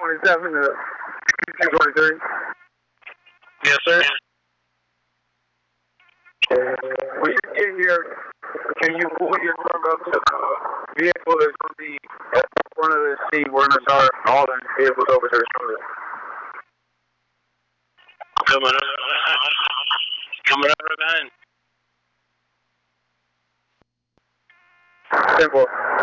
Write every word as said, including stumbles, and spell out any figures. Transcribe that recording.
twenty-seven to two twenty-three. Yes, sir. When you get here, can you pull your truck up to the vehicle that's going to be at the front of the seat? We're going to start hauling vehicles over to the shoulder. Coming up, coming up right behind. Simple.